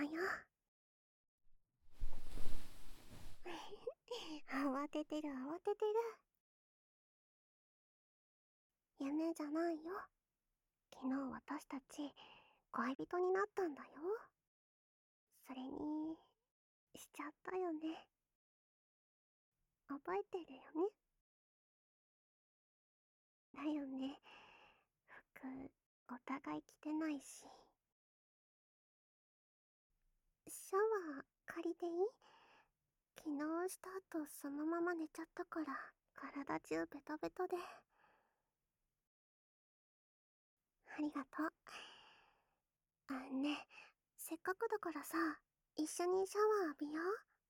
よ。慌ててる慌ててる。夢じゃないよ。昨日私たち恋人になったんだよ。それにしちゃったよね。覚えてるよね。だよね。服お互い着てないし。シャワー借りていい？昨日した後そのまま寝ちゃったから体中ベトベトで。ありがとう。ねえ、せっかくだからさ、一緒にシャワー浴びよ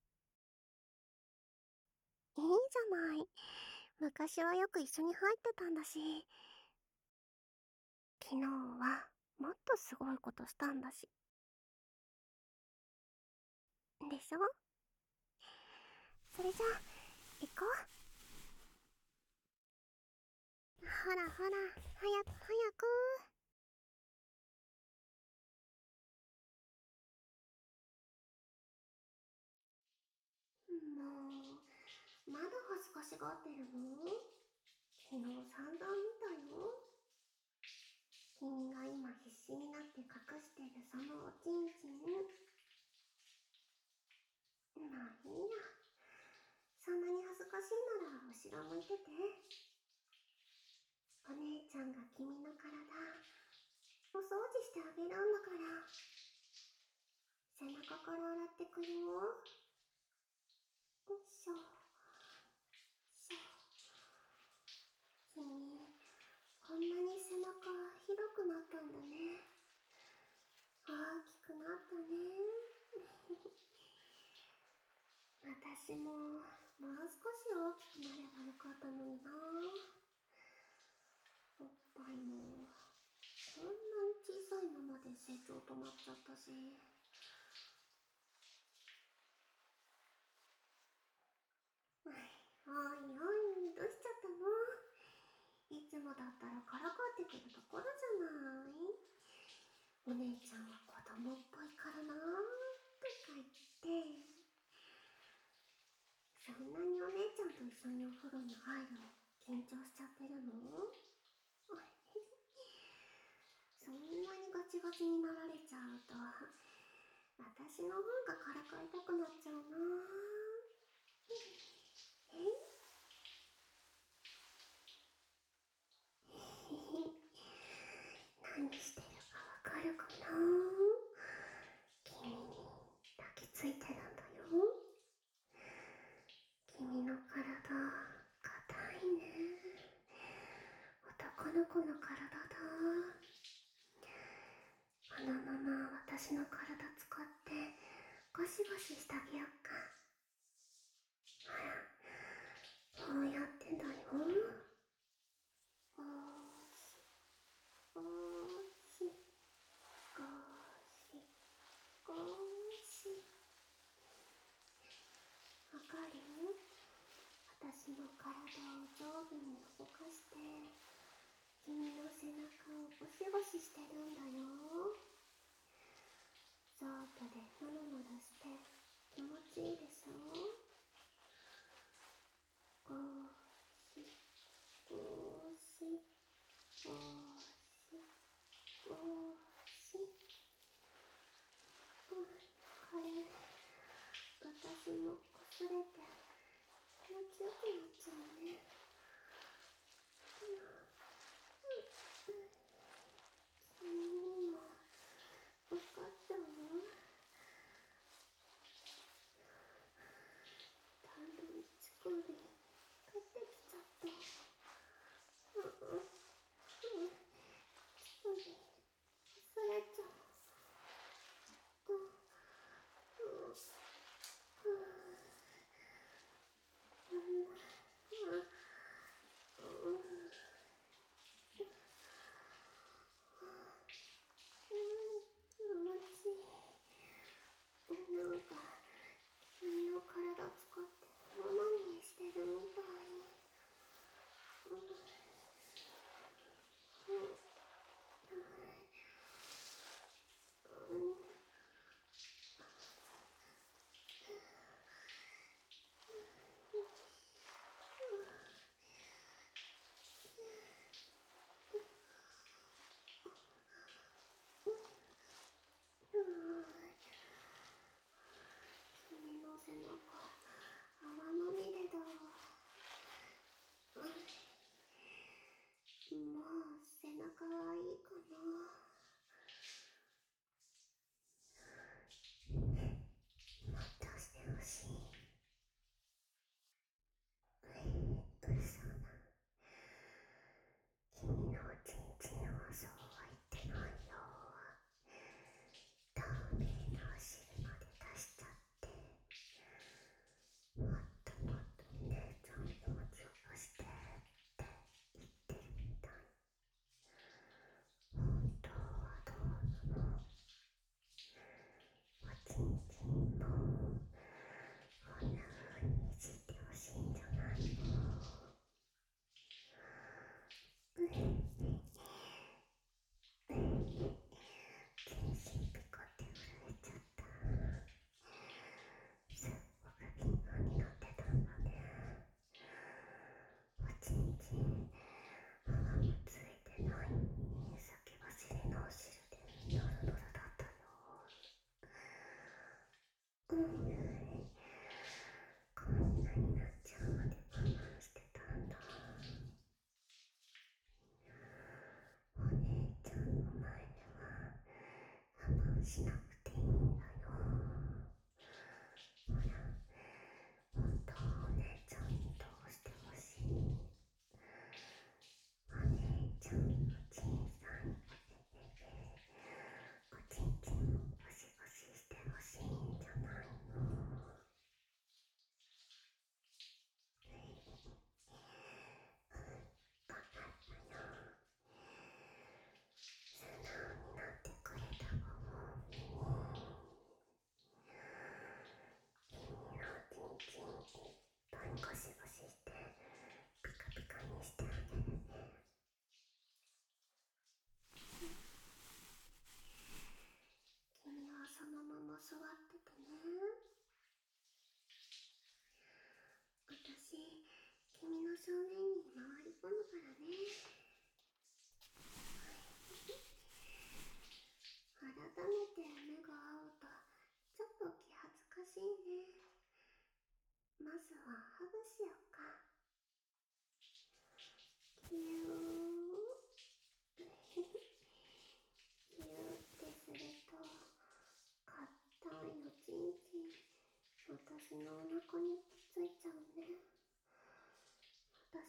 う。いいじゃない。昔はよく一緒に入ってたんだし。昨日はもっとすごいことしたんだし。でしょ？それじゃあ、行こう。ほらほら、早く早く。もう、まだ恥ずかしがってるの？昨日散々見たよ。君が今必死になって隠してるそのおちんちん。まあいいや。そんなに恥ずかしいなら後ろ向いてて。お姉ちゃんが君の体、お掃除してあげるんだから。背中から洗ってくよ。よいしょ。しょ。君、こんなに背中広くなったんだね。大きくなったね。私ももう少し大きくなればよかったのにな。おっぱいもこんなに小さいままで成長止まっちゃったし。おいおい、どうしちゃったの？いつもだったらからかってくるところじゃない。お姉ちゃんは子供っぽいからなとか言って。そんなにお姉ちゃんと一緒にお風呂に入るの緊張しちゃってるの？そんなにガチガチになられちゃうと、私の方がからかいたくなっちゃうな。何してるかわかるかな？君に抱きついてるんだよ。君の体、硬いね。男の子の体だ。このまま私の体使ってゴシゴシしてあげよっか。ほら、こうやってだよ。ゴシゴシゴシ。わかる？私の体を上下に動かして君の背中をゴシゴシしてるんだよ。ソープでノロノロして気持ちいいでしょ？ゴシゴシゴシゴシ。これ私もこすれて気持ちよくなっちゃうね。君にも分かったの？タンドリーチコで買って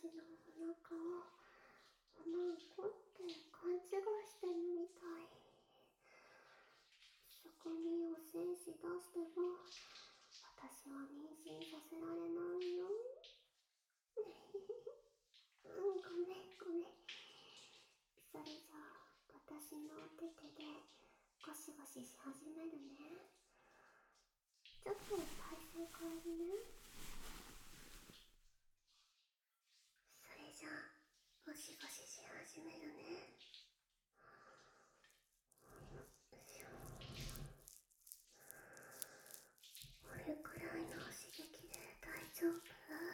私のお腹をおまんこって勘違いしてるみたい。そこにお精子出しても私は妊娠させられないよ。ごめんごめん。それじゃあ私のお手手でゴシゴシし始めるね。ちょっと体勢変えるね。それじゃあゴシゴシし始めるね。これくらいの刺激で大丈夫？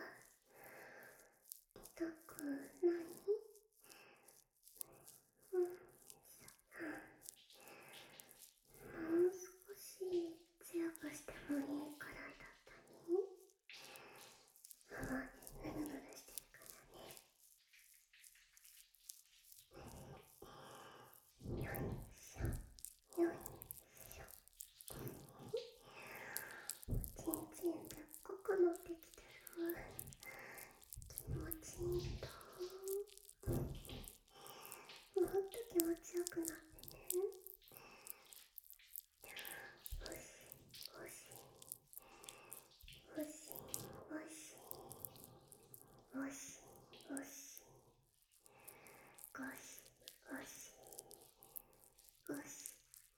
痛くない？うん。もう少し強くしてもいいくらいだったに。ぬるぬるしてるからね。よいしょよいしょ。ちんちんすっごく乗ってきてる。気持ちいいと。もっと気持ちよくなってね。おしおしおしおしおしおしゴシゴシゴシゴシ。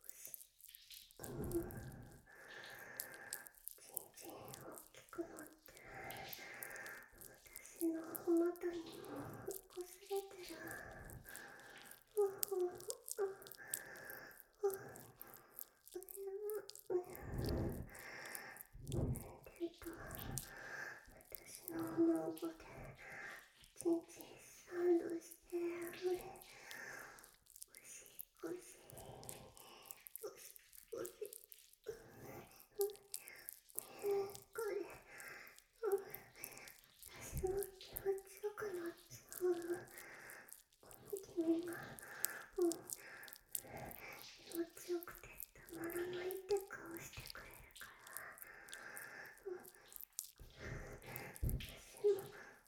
ちんちん大きくなって私のお股にもこすれてる。私のおまんこでちんちんサンドしてゴシゴシゴシゴシ。これ私も気持ちよくなっちゃう。君が気持ちよくてたまらないって顔してくれるから、私も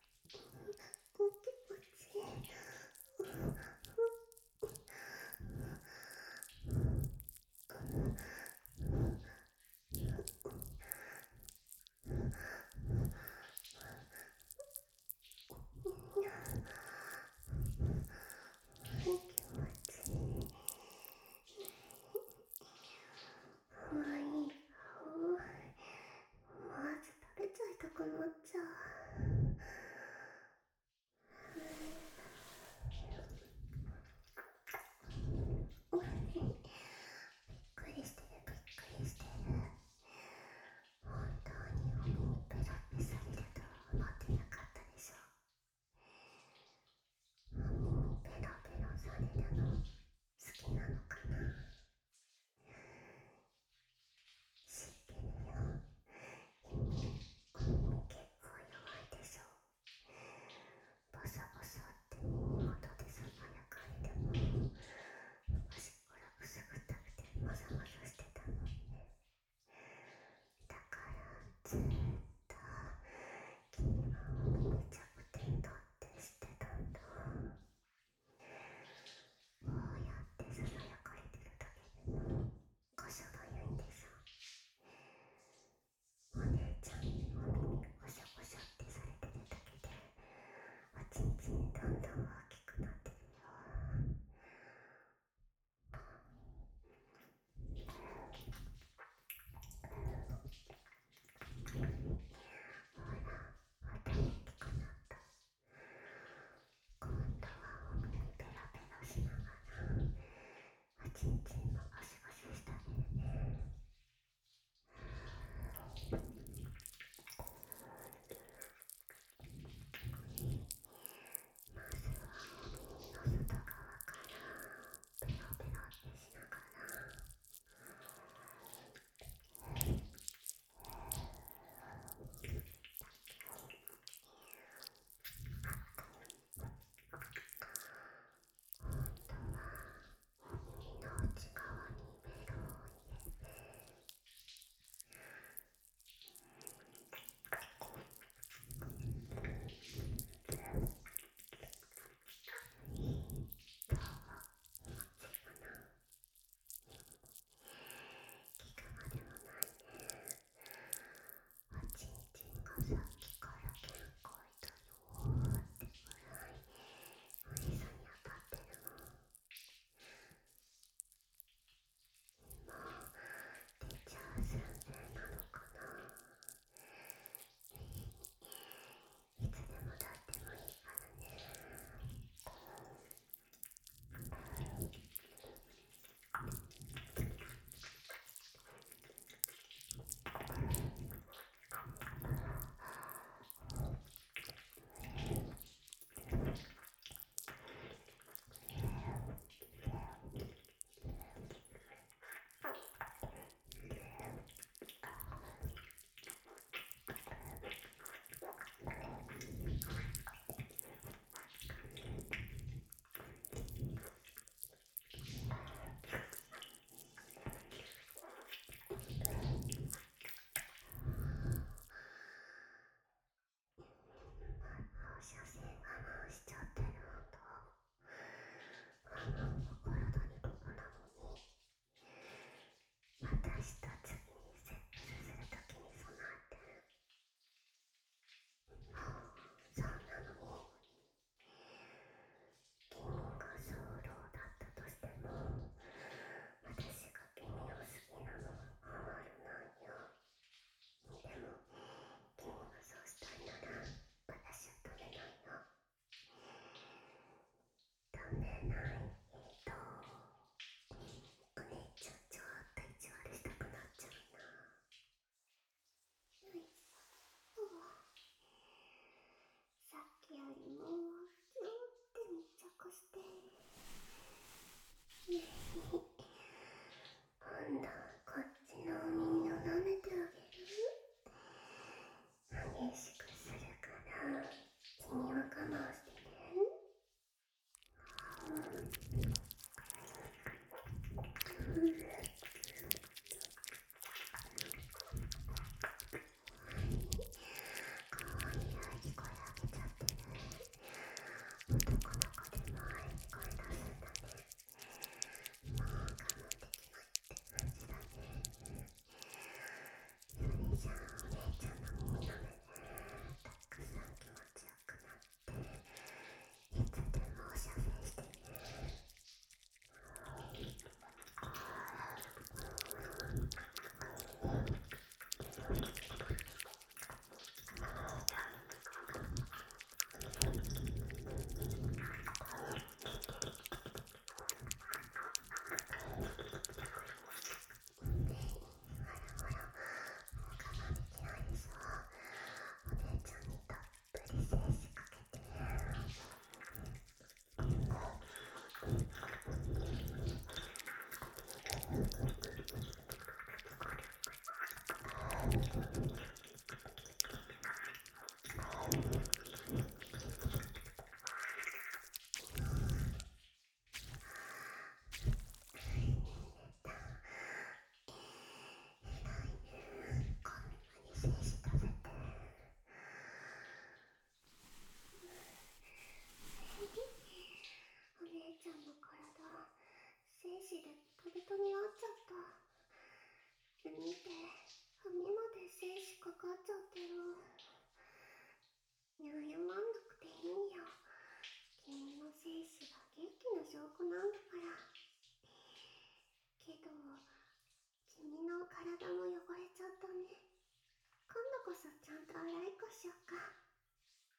そちゃんと洗いっこしよっか。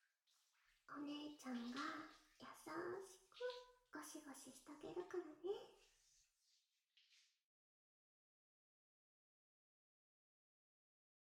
お姉ちゃんが優しくゴシゴシしてあげるからね。